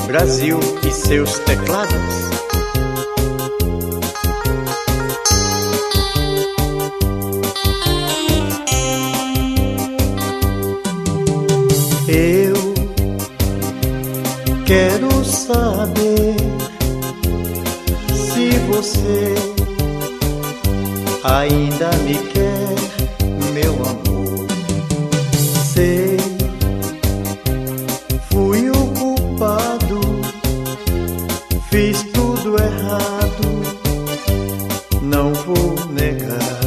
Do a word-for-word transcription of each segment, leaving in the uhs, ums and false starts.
Brasil e seus teclados. Eu quero saber se você ainda me quer, meu amor. Sei, fui o culpado, fiz tudo errado, não vou negar.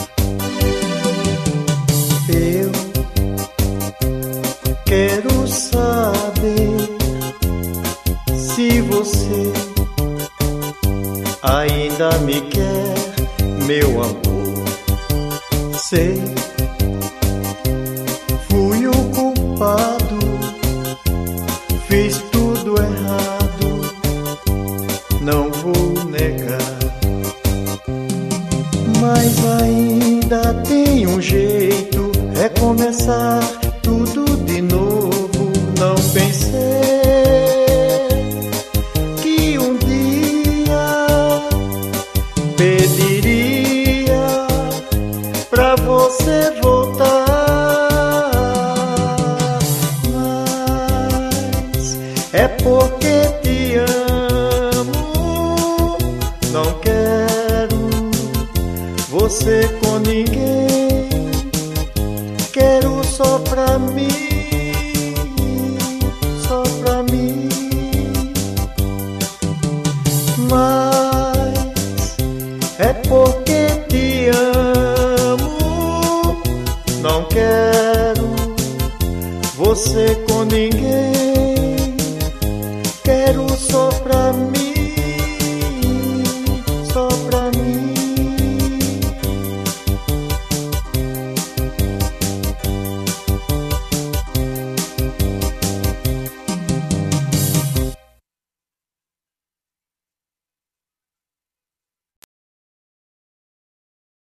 Eu quero saber se você ainda me quer, meu amor. Sei, fui o culpado, fiz tudo errado, não vou negar. Mas ainda tem um jeito, é começar tudo de novo. Não pensei que um dia pediria pra você voltar, mas é porque te amo, não quero você com ninguém, quero só pra mim, só pra mim. Mas é porque te amo, não quero você com ninguém,